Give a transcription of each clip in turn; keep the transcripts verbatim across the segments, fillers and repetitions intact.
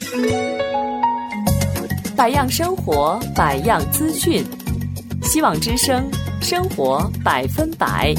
百样生活，百样资讯，希望之声，生活百分百。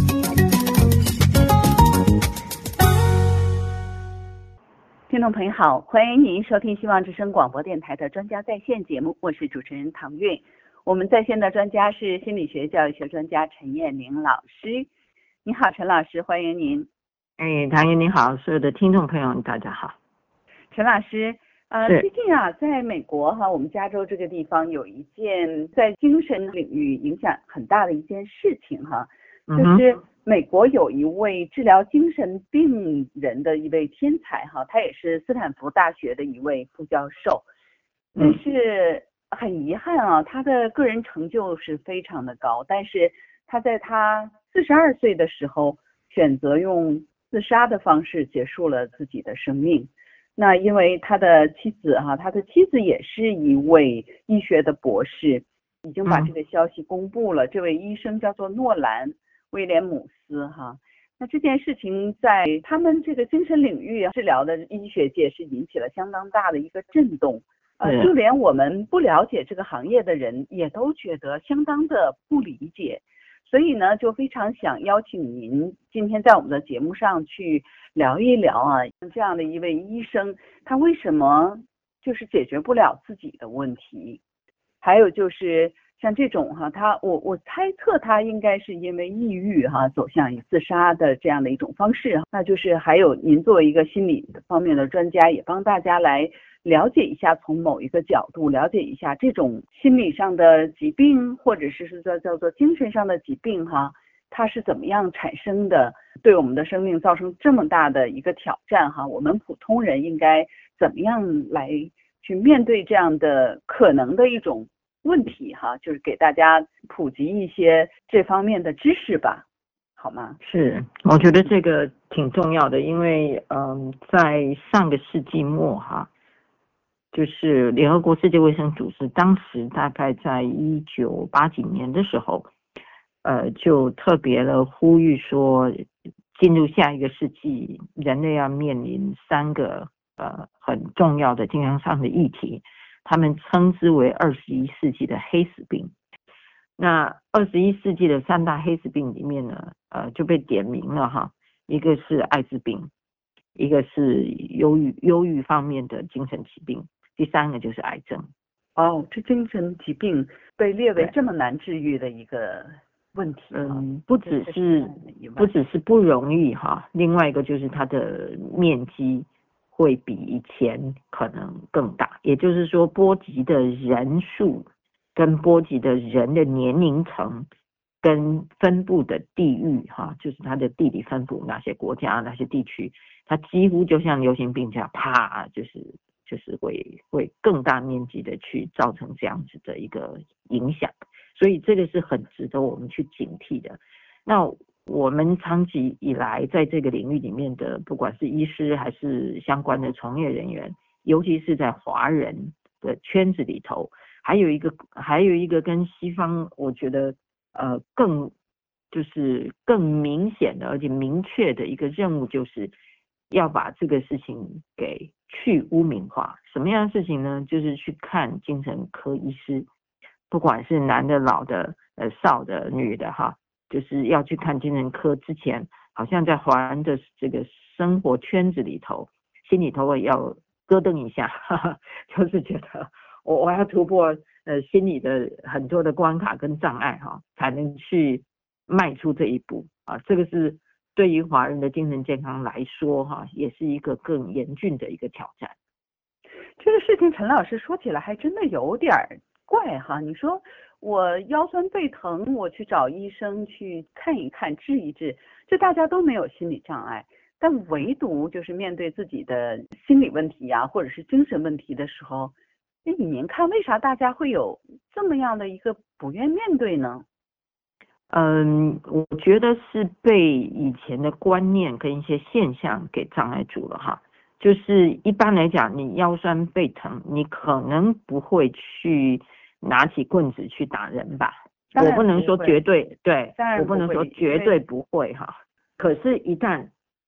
听众朋友好，欢迎您收听希望之声广播电台的专家在线节目，我是主持人唐韵。我们在线的专家是心理学教育学专家陈燕玲老师。你好，陈老师，欢迎您。 哎，唐韵你好，所有的听众朋友大家好。 陈老师，呃，最近啊，在美国哈，我们加州这个地方有一件在精神领域影响很大的一件事情哈，就是美国有一位治疗精神病人的一位天才哈，他也是斯坦福大学的一位副教授，但是很遗憾啊，他的个人成就是非常的高，但是他在他四十二岁的时候选择用自杀的方式结束了自己的生命。那因为他的妻子哈、啊，他的妻子也是一位医学的博士，已经把这个消息公布了。嗯、这位医生叫做诺兰·威廉姆斯哈。那这件事情在他们这个精神领域治疗的医学界是引起了相当大的一个震动，呃，就连我们不了解这个行业的人也都觉得相当的不理解。所以呢，就非常想邀请您今天在我们的节目上去聊一聊啊，这样的一位医生，他为什么就是解决不了自己的问题？还有就是像这种哈，他我我猜测他应该是因为抑郁哈，走向以自杀的这样的一种方式。那就是还有您作为一个心理方面的专家，也帮大家来了解一下，从某一个角度了解一下这种心理上的疾病，或者是说叫做精神上的疾病哈，它是怎么样产生的，对我们的生命造成这么大的一个挑战哈，我们普通人应该怎么样来去面对这样的可能的一种问题哈，就是给大家普及一些这方面的知识吧，好吗？ 是，我觉得这个挺重要的，因为嗯，在上个世纪末哈，就是联合国世界卫生组织当时大概在一九八几年的时候，呃，就特别的呼吁说，进入下一个世纪，人类要面临三个呃很重要的健康上的议题，他们称之为二十一世纪的黑死病。那二十一世纪的三大黑死病里面呢，呃，就被点名了哈，一个是艾滋病，一个是忧郁忧郁方面的精神疾病，第三个就是癌症。 哦，这精神疾病被列为这么难治愈的一个问题。 嗯，不只是不只是不容易哈，另外一个就是它的面积会比以前可能更大，也就是说波及的人数跟波及的人的年龄层跟分布的地域哈，就是它的地理分布，哪些国家哪些地区，它几乎就像流行病这样，啪，就是就是会会更大面积的去造成这样子的一个影响，所以这个是很值得我们去警惕的。那我们长期以来在这个领域里面的，不管是医师还是相关的从业人员，尤其是在华人的圈子里头，还有一个还有一个跟西方我觉得呃更就是更明显的而且明确的一个任务，就是要把这个事情给去污名化。什么样的事情呢？就是去看精神科医师，不管是男的老的呃少的女的哈，就是要去看精神科之前，好像在华人的这个生活圈子里头，心里头要咯噔一下，哈哈，就是觉得我我要突破呃心理的很多的关卡跟障碍哈，才能去迈出这一步啊。这个是对于华人的精神健康来说哈，也是一个更严峻的一个挑战。 这个事情陈老师说起来还真的有点怪哈，你说我腰酸背疼，我去找医生去看一看治一治，这大家都没有心理障碍，但唯独就是面对自己的心理问题呀、啊，或者是精神问题的时候，那您看为啥大家会有这么样的一个不愿面对呢？ 嗯，我觉得是被以前的观念跟一些现象给障碍住了哈。就是一般来讲，你腰酸背疼，你可能不会去拿起棍子去打人吧？我不能说绝对，对，我不能说绝对不会哈。可是，一旦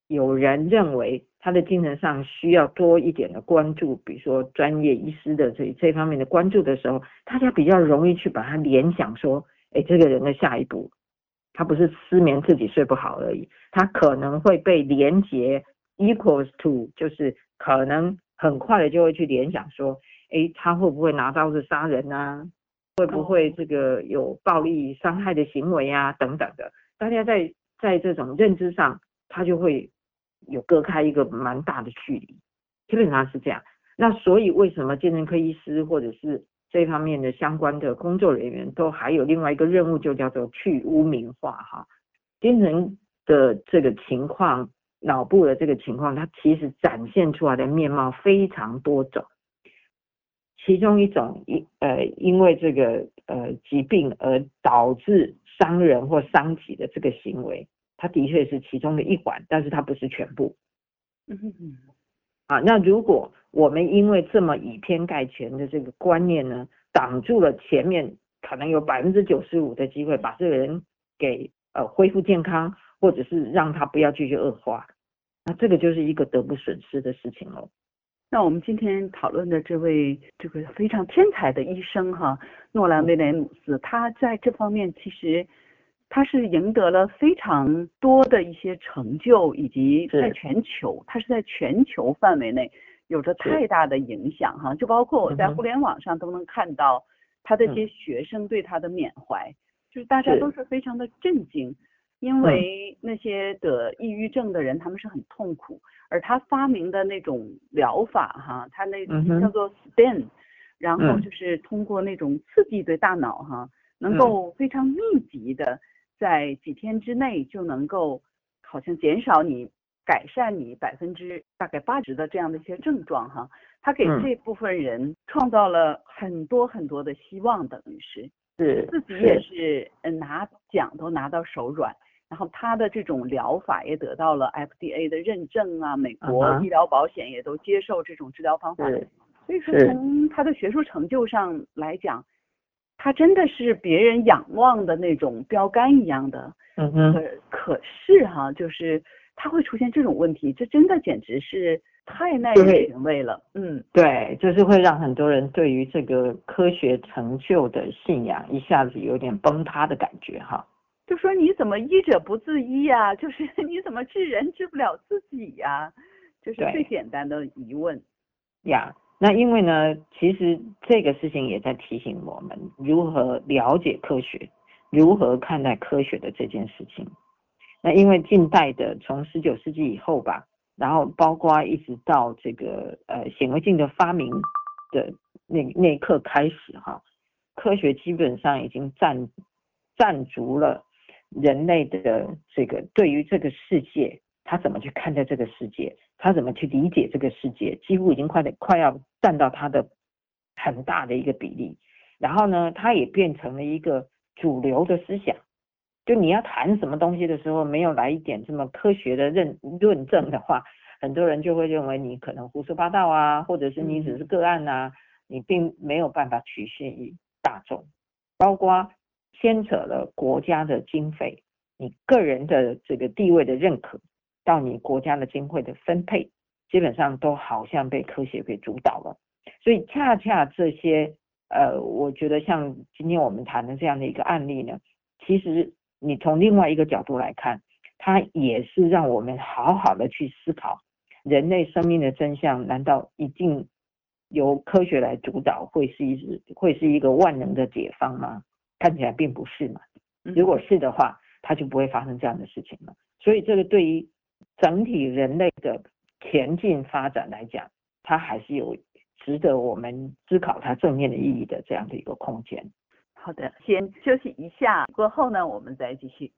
有人认为他的精神上需要多一点的关注，比如说专业医师的这这方面的关注的时候，大家比较容易去把它联想说，哎，这个人的下一步，他不是失眠自己睡不好而已，他可能会被连结 equals to， 就是可能很快的就会去联想说，哎，他会不会拿刀子杀人啊？会不会这个有暴力伤害的行为啊？等等的，大家在在这种认知上，他就会有隔开一个蛮大的距离，基本上是这样。那所以为什么精神科医师或者是这方面的相关的工作人员都还有另外一个任务，就叫做去污名化哈。精神的这个情况，脑部的这个情况，它其实展现出来的面貌非常多种。其中一种呃因为这个呃疾病而导致伤人或伤己的这个行为，它的确是其中的一环，但是它不是全部。 嗯嗯。 啊，那如果我们因为这么以偏概全的这个观念呢，挡住了前面可能有百分之九十五的机会把这个人给呃恢复健康，或者是让他不要继续恶化，那这个就是一个得不损失的事情哦。 那我们今天讨论的这位这个非常天才的医生哈，诺兰威廉姆斯，他在这方面其实他是赢得了非常多的一些成就，以及在全球，他是在全球范围内有着太大的影响哈，就包括我在互联网上都能看到他的一些学生对他的缅怀，就是大家都是非常的震惊。因为那些得抑郁症的人，他们是很痛苦，而他发明的那种疗法哈，他那叫做 S T E M， 然后就是通过那种刺激对大脑哈，能够非常密集的在几天之内就能够好像减少你改善你百分之大概八十的这样的一些症状哈，他给这部分人创造了很多很多的希望，等于是是自己也是拿奖都拿到手软。然后他的这种疗法也得到了 F D A 的认证啊，美国医疗保险也都接受这种治疗方法。所以说从他的学术成就上来讲，他真的是别人仰望的那种标杆一样的。 嗯哼。 可可是哈，就是他会出现这种问题，这真的简直是太耐人寻味了。嗯， 对，就是会让很多人对于这个科学成就的信仰一下子有点崩塌的感觉哈。 就说你怎么医者不自医呀、啊？就是你怎么治人治不了自己呀、啊？就是最简单的疑问呀。那因为呢，其实这个事情也在提醒我们如何了解科学，如何看待科学的这件事情。那因为近代的从十九世纪以后吧，然后包括一直到这个呃显微镜的发明的那那一刻开始哈，科学基本上已经占占足了人类的这个对于这个世界，他怎么去看待这个世界，他怎么去理解这个世界，几乎已经快的快要占到他的很大的一个比例。然后呢，它也变成了一个主流的思想。就你要谈什么东西的时候，没有来一点这么科学的认论证的话，很多人就会认为你可能胡说八道啊，或者是你只是个案啊，你并没有办法取信于大众，包括牵扯了国家的经费，你个人的这个地位的认可，到你国家的经费的分配，基本上都好像被科学给主导了。所以恰恰这些呃，我觉得像今天我们谈的这样的一个案例呢，其实你从另外一个角度来看，它也是让我们好好的去思考，人类生命的真相难道一定由科学来主导，会是一会是一个万能的解方吗？看起来并不是嘛。如果是的话，它就不会发生这样的事情了。所以这个对于整体人类的前进发展来讲，它还是有值得我们思考它正面的意义的这样的一个空间。 好的，先休息一下，过后呢我们再继续。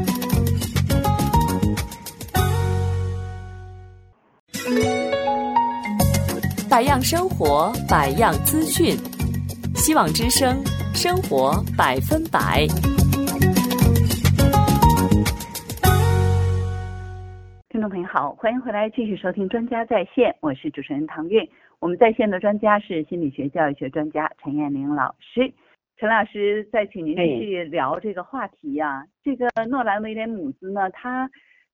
百样生活，百样资讯，希望之声，生活百分百。 听众朋友好，欢迎回来继续收听专家在线，我是主持人唐韵。我们在线的专家是心理学教育学专家陈燕玲老师。陈老师，再请您继续聊这个话题呀、啊。这个诺兰威廉姆斯呢，他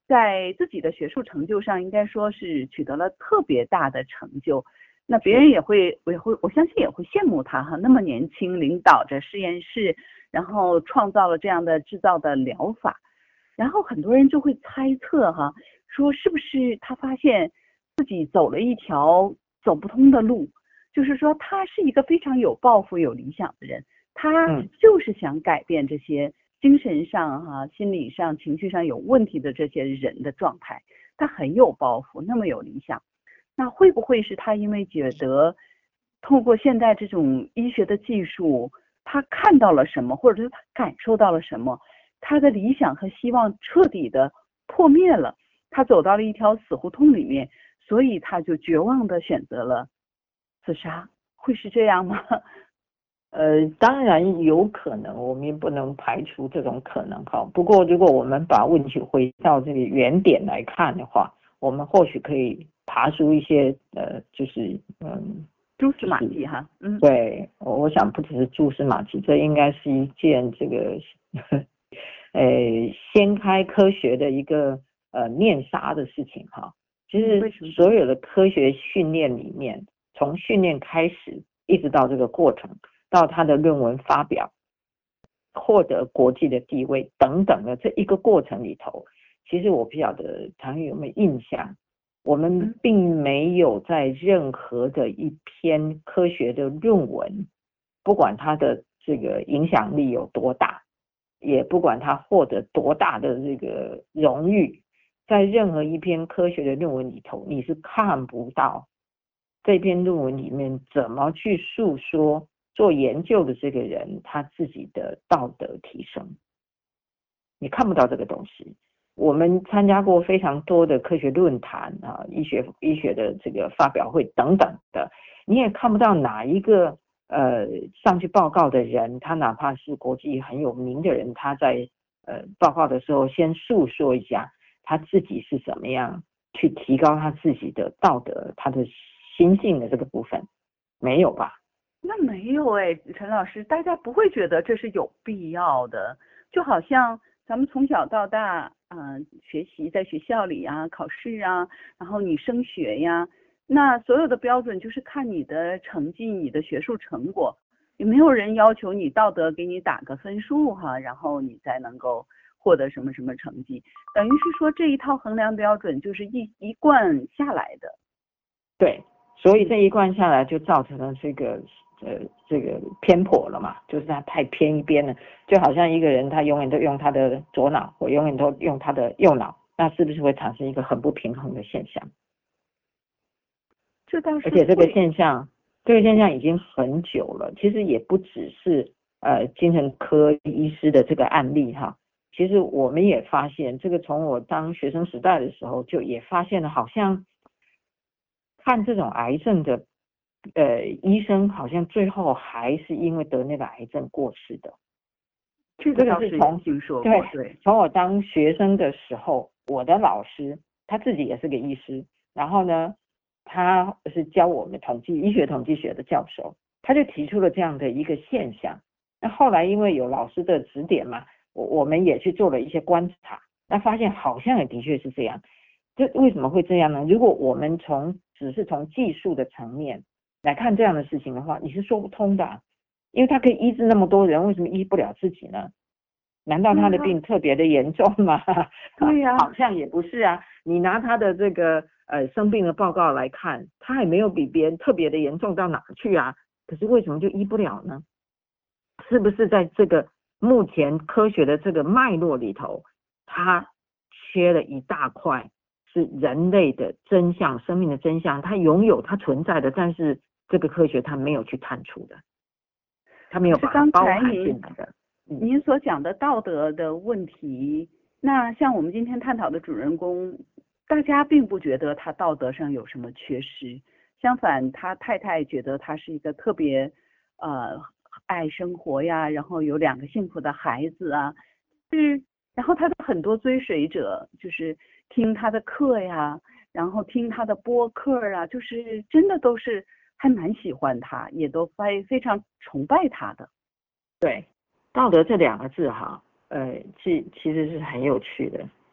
在自己的学术成就上应该说是取得了特别大的成就，那别人也会也会我相信也会羡慕他哈，那么年轻领导着实验室，然后创造了这样的制造的疗法，然后很多人就会猜测哈，说是不是他发现自己走了一条走不通的路，就是说他是一个非常有抱负有理想的人，他就是想改变这些精神上哈、心理上、情绪上有问题的这些人的状态，他很有抱负，那么有理想。那会不会是他因为觉得透过现在这种医学的技术，他看到了什么，或者是他感受到了什么，他的理想和希望彻底的破灭了，他走到了一条死胡同里面，所以他就绝望的选择了自杀，会是这样吗？ 呃，当然有可能，我们也不能排除这种可能哈。不过，如果我们把问题回到这个原点来看的话，我们或许可以爬出一些呃，就是嗯， 蛛丝马迹哈。嗯， 对，我我想不只是蛛丝马迹，这应该是一件这个呃掀开科学的一个呃面纱的事情哈。其实所有的科学训练里面，从训练开始一直到这个过程，到他的论文发表，获得国际的地位等等的这一个过程里头，其实我不晓得唐宇有没有印象，我们并没有在任何的一篇科学的论文，不管它的这个影响力有多大，也不管它获得多大的这个荣誉，在任何一篇科学的论文里头，你是看不到这篇论文里面怎么去诉说做研究的这个人他自己的道德提升，你看不到这个东西。我们参加过非常多的科学论坛啊，医学医学的这个发表会等等的，你也看不到哪一个呃上去报告的人，他哪怕是国际很有名的人，他在呃报告的时候先诉说一下他自己是怎么样去提高他自己的道德，他的心性的这个部分，没有吧？ 那没有哎，陈老师，大家不会觉得这是有必要的，就好像咱们从小到大，嗯、呃，学习在学校里啊，考试啊，然后你升学呀，那所有的标准就是看你的成绩、你的学术成果，也没有人要求你道德给你打个分数哈，然后你才能够获得什么什么成绩，等于是说这一套衡量标准就是一一贯下来的。 对，所以这一贯下来就造成了这个呃这个偏颇了嘛，就是他太偏一边了，就好像一个人他永远都用他的左脑，我永远都用他的右脑，那是不是会产生一个很不平衡的现象？ 这倒是， 而且这个现象，这个现象已经很久了，其实也不只是呃精神科医师的这个案例哈，其实我们也发现，这个从我当学生时代的时候就也发现了，好像看这种癌症的呃医生，好像最后还是因为得那个癌症过世的。 这个倒是从听说过， 对对， 从我当学生的时候，我的老师他自己也是个医师，然后呢，他是教我们统计医学统计学的教授，他就提出了这样的一个现象。那后来因为有老师的指点嘛，我我们也去做了一些观察，那发现好像也的确是这样。这为什么会这样呢？如果我们从只是从技术的层面来看这样的事情的话，你是说不通的啊，因为他可以医治那么多人，为什么医不了自己呢？难道他的病特别的严重吗？ 对呀、啊， 好像也不是啊。你拿他的这个呃生病的报告来看，他也没有比别人特别的严重到哪去啊。可是为什么就医不了呢？是不是在这个目前科学的这个脉络里头，它缺了一大块，是人类的真相、生命的真相，它拥有、它存在的，但是这个科学它没有去探出的，它没有把它包含进来的。 您所讲的道德的问题，那像我们今天探讨的主人公，大家并不觉得他道德上有什么缺失，相反，他太太觉得他是一个特别呃爱生活呀，然后有两个幸福的孩子啊，是，然后他的很多追随者就是听他的课呀，然后听他的播客啊，就是真的都是还蛮喜欢他，也都非非常崇拜他的。 对。道德这两个字哈，呃，其其实是很有趣的。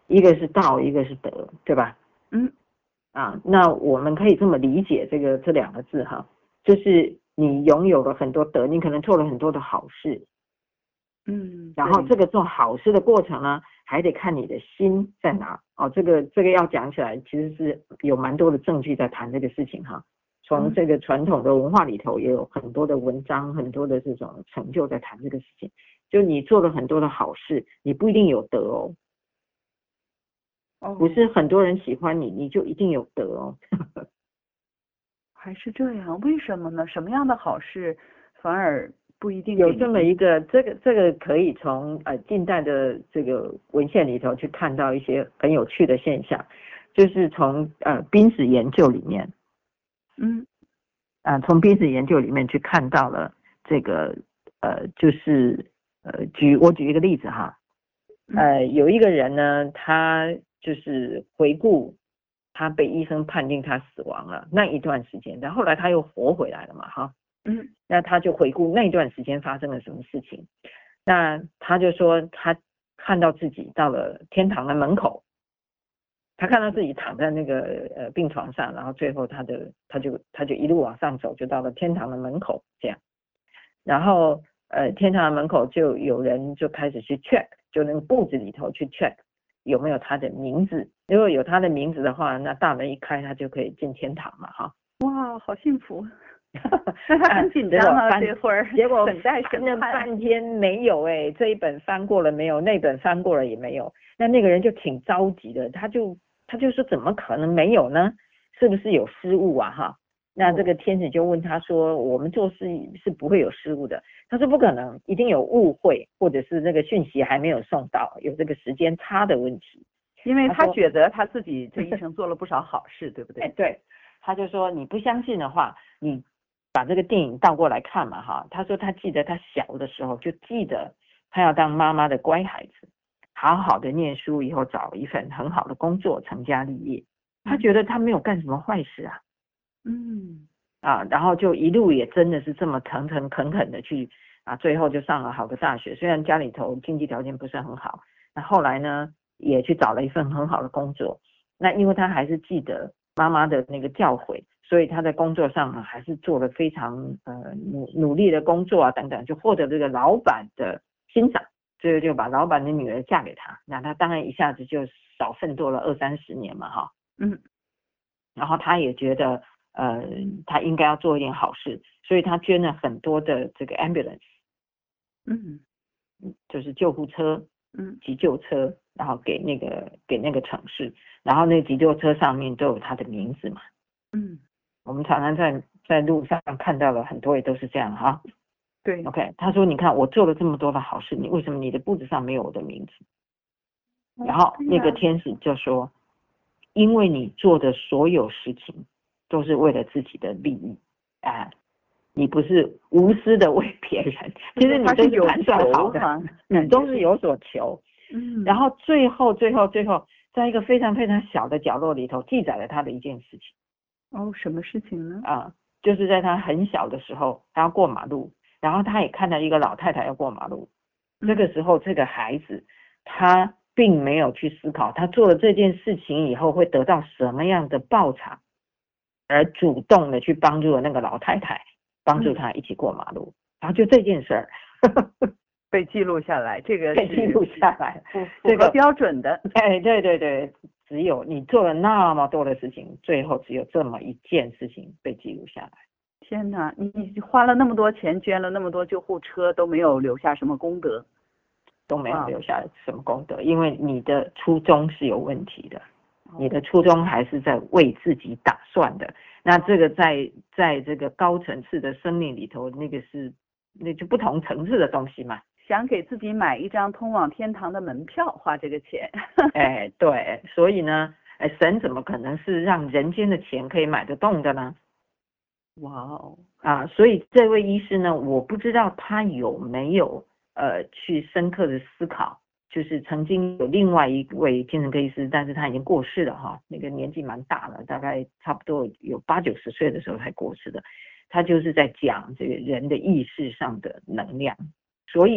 一个是道，一个是德，对吧？ 嗯， 啊，那我们可以这么理解这个这两个字哈，就是你拥有了很多德，你可能做了很多的好事， 嗯， 然后这个做好事的过程呢，还得看你的心在哪哦。这个这个要讲起来，其实是有蛮多的证据在谈这个事情哈。从这个传统的文化里头，也有很多的文章，很多的这种成就在谈这个事情。就你做了很多的好事，你不一定有德哦。 哦， 不是很多人喜欢你，你就一定有德哦。 还是这样？为什么呢？什么样的好事反而不一定有这么一个，这个这个可以从呃近代的这个文献里头去看到一些很有趣的现象，就是从呃濒死研究里面， 嗯， 啊、呃、从濒死研究里面去看到了这个呃就是呃举我举一个例子哈，呃有一个人呢，他就是回顾他被医生判定他死亡了那一段时间，但后来他又活回来了嘛哈。 嗯， 那他就回顾那段时间发生了什么事情，那他就说他看到自己到了天堂的门口，他看到自己躺在那个呃病床上，然后最后他的他就他就一路往上走，就到了天堂的门口这样，然后呃天堂的门口就有人就开始去 check， 就那个簿子里头去 check 有没有他的名字，如果有他的名字的话，那大门一开他就可以进天堂嘛哈。 哇，好幸福。那他很紧张啊，这会儿结果等待审判， 半天没有哎、欸，这一本翻过了没有，那本翻过了也没有，那那个人就挺着急的，他就他就说怎么可能没有呢？是不是有失误啊哈？那这个天使就问他说，我们做事是不会有失误的。他说不可能，一定有误会，或者是那个讯息还没有送到，有这个时间差的问题。 因为他觉得他自己这一生做了不少好事，对不对？ 哎，对，他就说你不相信的话，你把这个电影倒过来看嘛哈。他说他记得他小的时候就记得他要当妈妈的乖孩子，好好的念书，以后找一份很好的工作，成家立业。他觉得他没有干什么坏事啊， 嗯啊，然后就一路也真的是这么诚诚恳恳的去啊，最后就上了好的大学，虽然家里头经济条件不是很好，那后来呢也去找了一份很好的工作。那因为他还是记得妈妈的那个教诲，所以他在工作上呢还是做了非常呃努努力的工作啊等等，就获得这个老板的欣赏，最后就把老板的女儿嫁给他。那他当然一下子就少奋斗了二三十年嘛哈。 嗯， 然后他也觉得呃他应该要做一点好事，所以他捐了很多的这个 ambulance， 嗯， 就是救护车， 嗯， 急救车，然后给那个给那个城市，然后那急救车上面都有他的名字嘛。 嗯， 我们常常在在路上看到了很多也都是这样哈。 对 ，OK， 他说你看我做了这么多的好事，你为什么你的簿子上没有我的名字？然后那个天使就说，因为你做的所有事情都是为了自己的利益啊，你不是无私的为别人，其实你都是盘算好的，你都是有所求。 嗯， 然后最后最后最后，在一个非常非常小的角落里头记载了他的一件事情。 哦，什么事情呢？ 啊，就是在他很小的时候，他要过马路，然后他也看到一个老太太要过马路。这个时候，这个孩子他并没有去思考，他做了这件事情以后会得到什么样的报偿，而主动的去帮助了那个老太太，帮助他一起过马路。然后就这件事儿被记录下来，这个被记录下来， 符合标准的。 哎，对对对，只有你做了那么多的事情，最后只有这么一件事情被记录下来。 天哪，你花了那么多钱，捐了那么多救护车，都没有留下什么功德， 都没有留下什么功德，因为你的初衷是有问题的，你的初衷还是在为自己打算的。那这个在在这个高层次的生命里头，那个是那就不同层次的东西嘛。 想给自己买一张通往天堂的门票，花这个钱。 哎，对，所以呢，哎，神怎么可能是让人间的钱可以买得动的呢？ 哇哦， 啊，所以这位医师呢，我不知道他有没有呃去深刻的思考，就是曾经有另外一位精神科医师，但是他已经过世了哈，那个年纪蛮大了，大概差不多有八九十岁的时候才过世的，他就是在讲这个人的意识上的能量。所以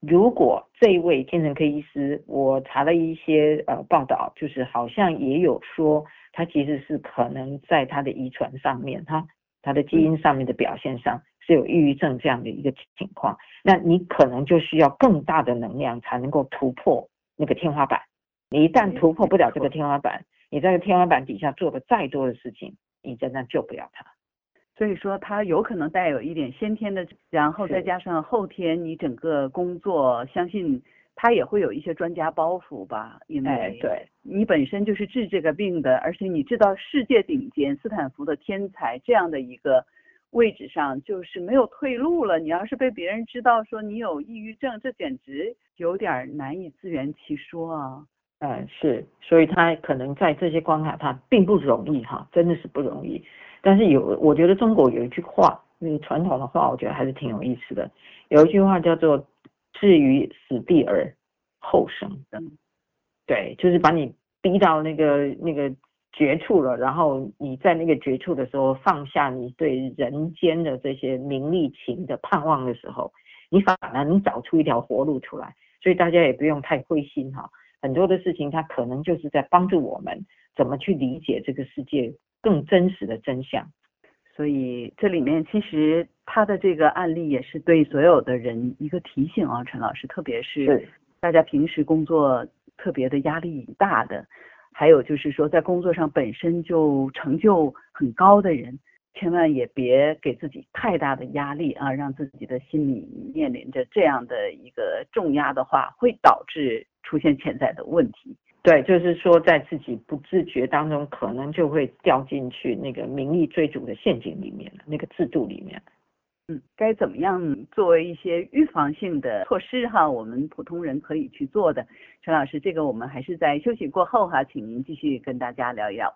如果这一位精神科医师，我查了一些呃报道，就是好像也有说他其实是可能在他的遗传上面，他他的基因上面的表现上是有抑郁症这样的一个情况，那你可能就需要更大的能量才能够突破那个天花板。你一旦突破不了这个天花板，你在天花板底下做的再多的事情，你真的救不了他。 所以说他有可能带有一点先天的，然后再加上后天你整个工作，相信他也会有一些专家包袱吧，因为对你本身就是治这个病的，而且你知道世界顶尖斯坦福的天才这样的一个位置上就是没有退路了，你要是被别人知道说你有抑郁症，这简直有点难以自圆其说啊。 嗯，是，所以他可能在这些关卡他并不容易哈，真的是不容易。但是有，我觉得中国有一句话，那个传统的话，我觉得还是挺有意思的。有一句话叫做"置于死地而后生"，对，就是把你逼到那个那个绝处了，然后你在那个绝处的时候，放下你对人间的这些名利情的盼望的时候，你反而能找出一条活路出来。所以大家也不用太灰心哈，很多的事情它可能就是在帮助我们怎么去理解这个世界更真实的真相。 所以这里面其实他的这个案例也是对所有的人一个提醒啊，陈老师，特别是大家平时工作特别的压力大的，还有就是说在工作上本身就成就很高的人，千万也别给自己太大的压力啊，让自己的心理面临着这样的一个重压的话，会导致出现潜在的问题。 对，就是说在自己不自觉当中，可能就会掉进去那个名利追逐的陷阱里面了，那个制度里面。 嗯，该怎么样作为一些预防性的措施哈，我们普通人可以去做的。陈老师，这个我们还是在休息过后哈，请您继续跟大家聊一聊。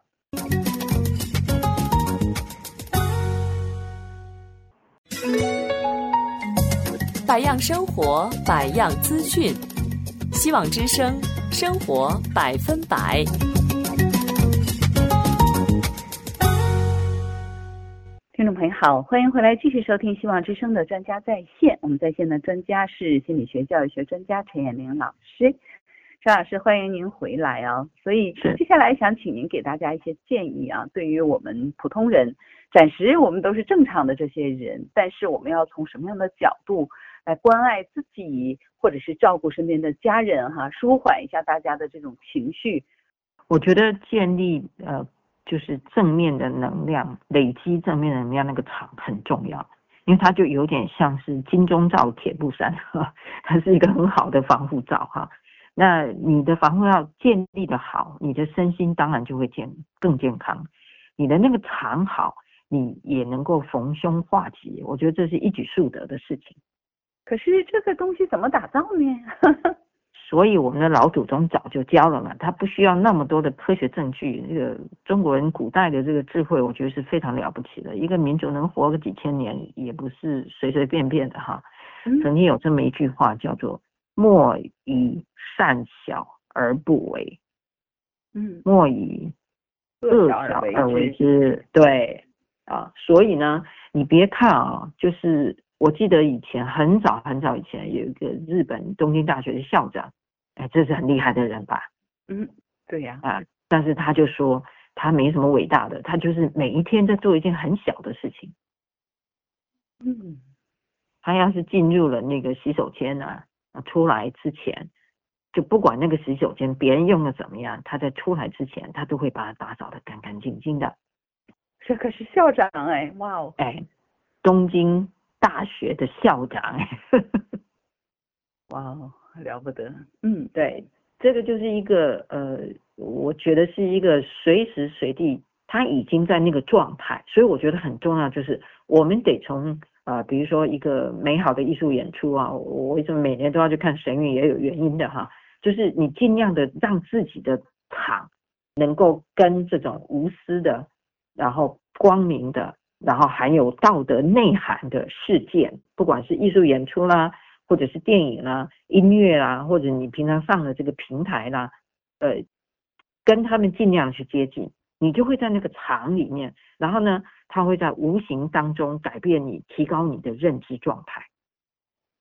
百样生活，百样资讯，希望之声，生活百分百。 听众朋友好，欢迎回来继续收听希望之声的专家在线。我们在线的专家是心理学教育学专家陈彦玲老师。陈老师，欢迎您回来啊！所以接下来想请您给大家一些建议啊，对于我们普通人，暂时我们都是正常的这些人，但是我们要从什么样的角度来关爱自己，或者是照顾身边的家人哈，舒缓一下大家的这种情绪。 我觉得建立呃就是正面的能量，累积正面能量那个场很重要，因为它就有点像是金钟罩铁布衫哈，它是一个很好的防护罩哈。那你的防护罩建立的好，你的身心当然就会健更健康。你的那个场好，你也能够逢凶化吉，我觉得这是一举数得的事情。 可是这个东西怎么打造呢？ 所以我们的老祖宗早就教了嘛，他不需要那么多的科学证据。这个中国人古代的这个智慧，我觉得是非常了不起的。一个民族能活个几千年，也不是随随便便的哈。曾经有这么一句话叫做“莫以善小而不为”， 嗯， 莫以恶小而为之。对啊，所以呢，你别看啊，就是我记得以前很早很早以前有一个日本东京大学的校长，哎，这是很厉害的人吧？ 嗯，对呀。 啊，但是他就说他没什么伟大的，他就是每一天在做一件很小的事情。 嗯， 他要是进入了那个洗手间啊，出来之前，就不管那个洗手间别人用的怎么样，他在出来之前，他都会把它打扫得干干净净的。 这可是校长哎，哇哦！ 哎，东京大学的校长哎， 哇哦，了不得。嗯， 对，这个就是一个呃，我觉得是一个随时随地他已经在那个状态，所以我觉得很重要，就是我们得从啊、呃，比如说一个美好的艺术演出啊，我为什么每年都要去看神韵也有原因的哈，就是你尽量的让自己的场能够跟这种无私的，然后光明的，然后含有道德内涵的事件，不管是艺术演出啦，或者是电影啦、音乐啦，或者你平常上的这个平台啦，呃，跟他们尽量去接近，你就会在那个场里面，然后呢，它会在无形当中改变你，提高你的认知状态。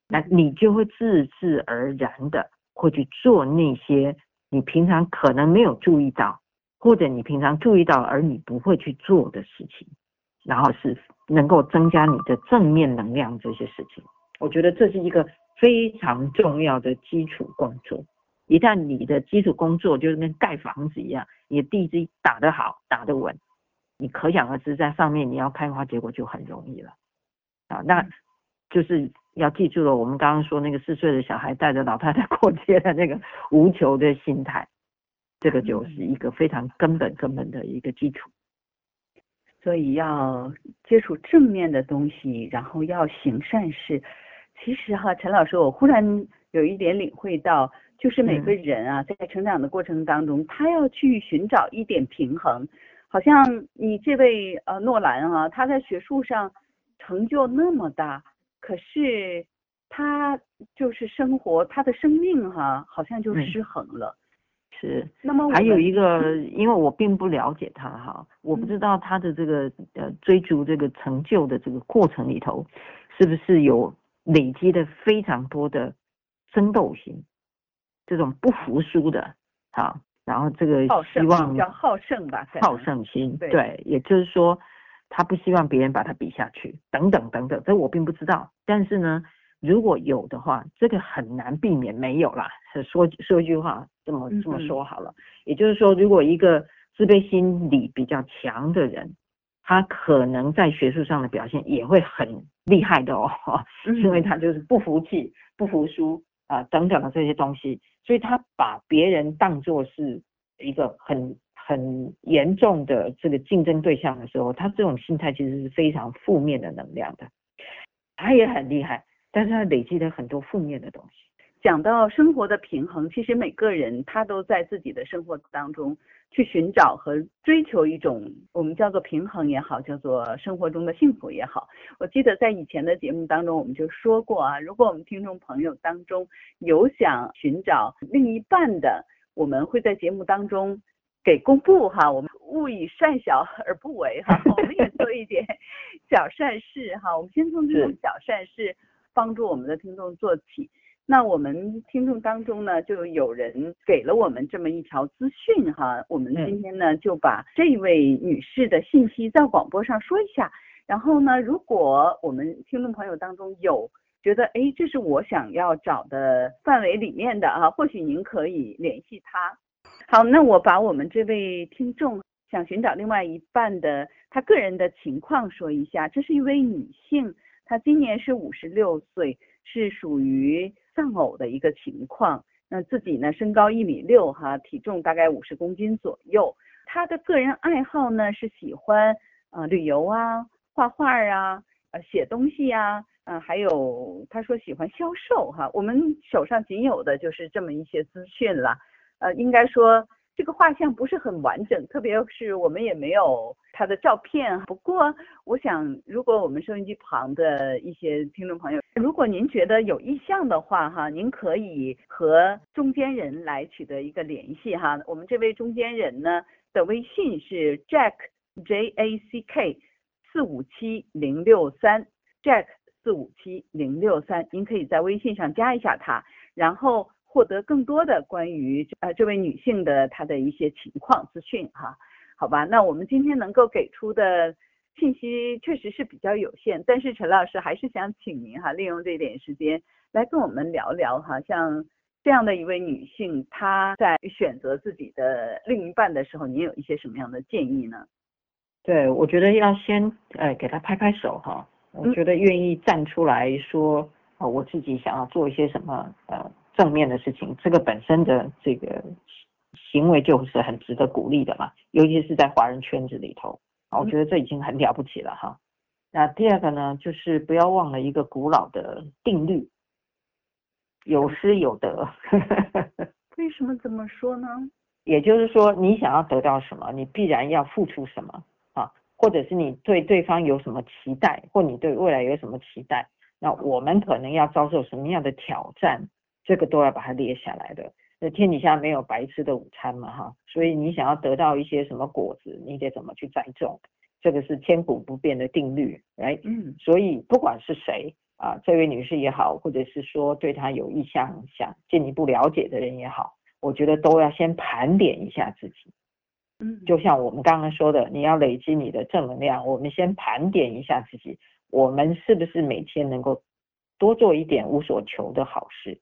那你就会自自而然的会去做那些你平常可能没有注意到，或者你平常注意到而你不会去做的事情，然后是能够增加你的正面能量这些事情。我觉得这是一个非常重要的基础工作。一旦你的基础工作就是跟盖房子一样，你的地基打得好，打得稳，你可想而知在上面你要开花结果就很容易了啊。那就是要记住了，我们刚刚说那个四岁的小孩带着老太太过街的那个无求的心态，这个就是一个非常根本根本的一个基础。 所以要接触正面的东西，然后要行善事。其实哈，陈老师，我忽然有一点领会到，就是每个人啊，在成长的过程当中，他要去寻找一点平衡。好像你这位呃诺兰啊，他在学术上成就那么大，可是他就是生活，他的生命哈、啊，好像就失衡了。嗯是， 那么还有一个，因为我并不了解他哈，我不知道他的这个呃追逐这个成就的这个过程里头，是不是有累积的非常多的争斗心，这种不服输的，好，然后这个希望叫好胜吧， 好胜心， 对， 对，也就是说他不希望别人把他比下去，等等等等，这我并不知道，但是呢，如果有的话，这个很难避免没有啦。说说一句话，这么这么说好了，嗯、也就是说，如果一个自卑心理比较强的人，他可能在学术上的表现也会很厉害的哦，嗯、因为他就是不服气、不服输啊、呃、等等的这些东西，所以他把别人当作是一个很很严重的这个竞争对象的时候，他这种心态其实是非常负面的能量的。他也很厉害，但是他累积了很多负面的东西。 讲到生活的平衡，其实每个人他都在自己的生活当中去寻找和追求一种我们叫做平衡也好，叫做生活中的幸福也好。我记得在以前的节目当中我们就说过啊，如果我们听众朋友当中有想寻找另一半的，我们会在节目当中给公布哈，我们勿以善小而不为哈，我们也做一点小善事哈，我们先从这种小善事帮助我们的听众做起。那我们听众当中呢，就有人给了我们这么一条资讯哈，我们今天呢就把这位女士的信息在广播上说一下。然后呢，如果我们听众朋友当中有觉得哎，这是我想要找的范围里面的啊，或许您可以联系她。好，那我把我们这位听众想寻找另外一半的她个人的情况说一下。这是一位女性，她今年是五十六岁，是属于丧偶的一个情况。那自己呢身高一米六哈，体重大概五十公斤左右。她的个人爱好呢是喜欢呃旅游啊、画画啊、呃写东西啊，呃还有她说喜欢销售哈。我们手上仅有的就是这么一些资讯了。呃，应该说这个画像不是很完整，特别是我们也没有他的照片。不过我想，如果我们收音机旁的一些听众朋友，如果您觉得有意向的话哈，您可以和中间人来取得一个联系哈。我们这位中间人呢的微信是 Jack J A C K 四五七零六三 Jack 四五七零六三，您可以在微信上加一下他，然后获得更多的关于呃这位女性的她的一些情况资讯哈，好吧？那我们今天能够给出的信息确实是比较有限，但是陈老师还是想请您哈，利用这点时间来跟我们聊聊哈，像这样的一位女性，她在选择自己的另一半的时候，您有一些什么样的建议呢？ 对，我觉得要先呃给她拍拍手哈，我觉得愿意站出来说，嗯呃、我自己想要做一些什么呃。正面的事情，这个本身的这个行为就是很值得鼓励的嘛，尤其是在华人圈子里头，我觉得这已经很了不起了哈。那第二个呢，就是不要忘了一个古老的定律，有失有得。 为什么这么说呢？ 也就是说，你想要得到什么，你必然要付出什么啊，或者是你对对方有什么期待，或你对未来有什么期待，那我们可能要遭受什么样的挑战，这个都要把它列下来的。那天底下没有白吃的午餐嘛哈，所以你想要得到一些什么果子，你得怎么去栽种，这个是千古不变的定律，right？嗯，所以不管是谁， 啊、呃，这位女士也好，或者是说对她有意向想进一步了解的人也好，我觉得都要先盘点一下自己。 嗯， 就像我们刚刚说的，你要累积你的正能量，我们先盘点一下自己，我们是不是每天能够多做一点无所求的好事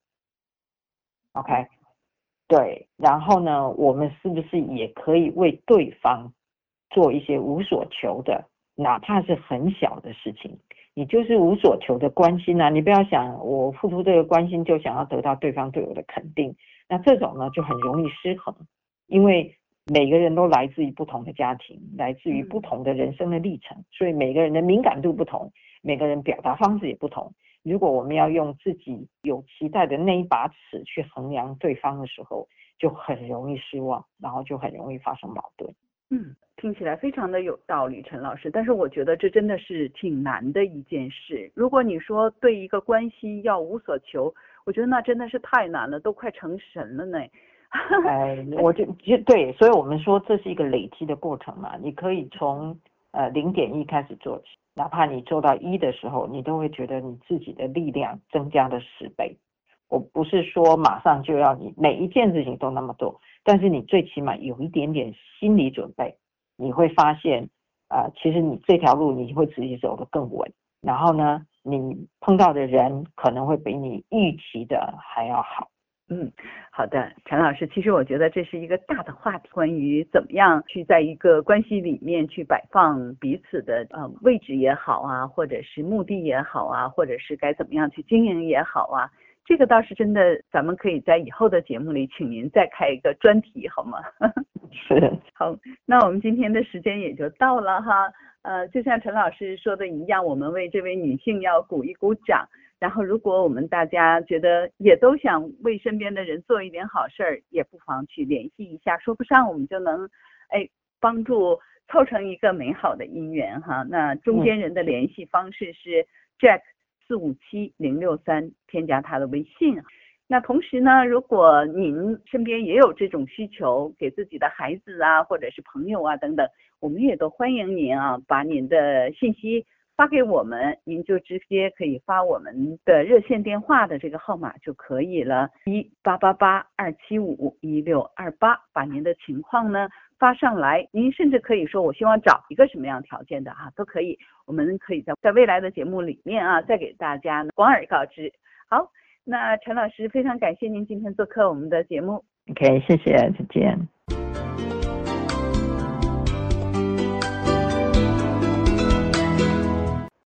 ？OK， 对，然后呢，我们是不是也可以为对方做一些无所求的，哪怕是很小的事情，你就是无所求的关心啊，你不要想我付出这个关心就想要得到对方对我的肯定，那这种呢就很容易失衡，因为每个人都来自于不同的家庭，来自于不同的人生的历程，所以每个人的敏感度不同，每个人表达方式也不同。如果我们要用自己有期待的那一把尺去衡量对方的时候，就很容易失望，然后就很容易发生矛盾。 嗯，听起来非常的有道理，陈老师。但是我觉得这真的是挺难的一件事。如果你说对一个关系要无所求，我觉得那真的是太难了，都快成神了呢。 哎，我就就对，所以我们说这是一个累积的过程嘛。你可以从呃零点一开始做起，哪怕你做到一的时候，你都会觉得你自己的力量增加了十倍。我不是说马上就要你每一件事情都那么做，但是你最起码有一点点心理准备，你会发现啊、呃，其实你这条路你会自己走得更稳。然后呢，你碰到的人可能会比你预期的还要好。 嗯，好的，陈老师，其实我觉得这是一个大的话题，关于怎么样去在一个关系里面去摆放彼此的呃位置也好啊，或者是目的也好啊，或者是该怎么样去经营也好啊，这个倒是真的，咱们可以在以后的节目里请您再开一个专题，好吗？ 是。 好，那我们今天的时间也就到了哈，呃，就像陈老师说的一样，我们为这位女性要鼓一鼓掌。然后如果我们大家觉得也都想为身边的人做一点好事儿，也不妨去联系一下，说不上我们就能哎帮助凑成一个美好的姻缘哈。那中间人的联系方式是 Jack 四五七零六三，添加他的微信。那同时呢，如果您身边也有这种需求，给自己的孩子啊或者是朋友啊等等，我们也都欢迎您啊把您的信息发给我们，您就直接可以发我们的热线电话的这个号码就可以了，一八八八二七五一六二八，把您的情况呢发上来。您甚至可以说我希望找一个什么样条件的啊，都可以，我们可以在在未来的节目里面啊再给大家广而告之。好，那陈老师非常感谢您今天做客我们的节目。 OK， 谢谢，再见。